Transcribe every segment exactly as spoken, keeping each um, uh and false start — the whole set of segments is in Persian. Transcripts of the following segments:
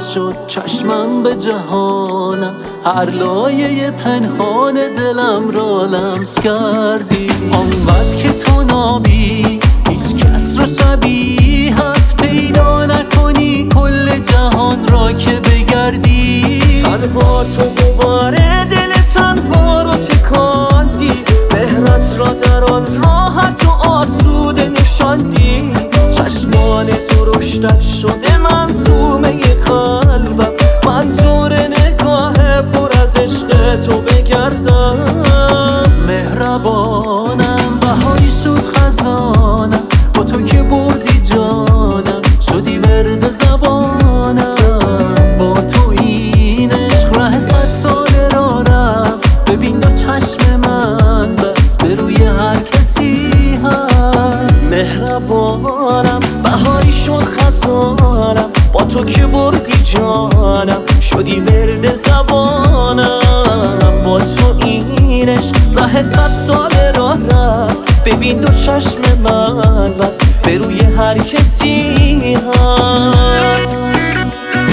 شد چشمم به جهانم، هر لایه پنهان دلم را لمس کردی. آنقدر که تو نابی هیچ کس را شبیهت پیدا نکنی، کل جهان را که بگردی. تنها تو دوباره دل تنها رو تکاندی، مهرت را در آن راحت و آسوده نشاندی. چشمان درشتت شده منظومه قلبم، من دور نگاه پر از عشق تو بگردم. مهربانم بهایی شد خزانم، با تو که بردی جانم شدی ورد زبانم. با تو این عشق ره صد ساله را رفت، ببین دو چشم من بس به روی هر کسی هست. مهربانم بهایی شد خزانم، با تو که بردی جانم شدی ورد زبانم. با تو این عشق ره صد ساله را رفت، ببین دو چشم من بس به روی هر کسی هست.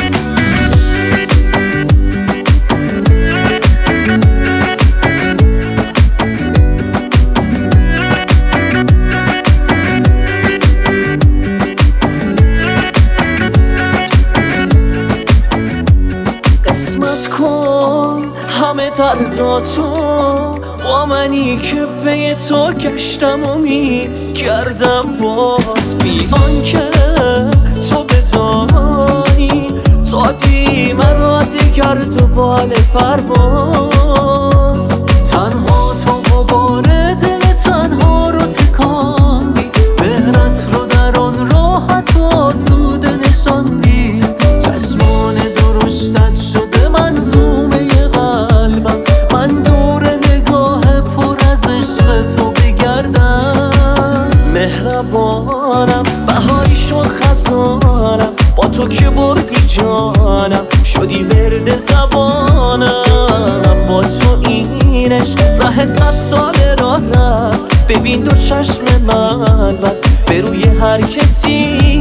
قسمت کن همه درداتو با منی که پی تو گشتم و می کردم باز، بی آنکه تو بدانی دادی مرا دگر دنبال پرواز. تنها تو غبار دل تنها رو تکاندی، مهرت رو در آن راحت و آسوده نشاندی. چشمان درشتت شده منظومه قلبم، من دور نگاه پر از عشق تو بگردم. مهربانم بهایی شد خزانم، با تو که بردی جانم شدی ورد زبانم. با تو این عشق ره صد ساله را رفت، ببین دو چشم من بس به روی هر کسی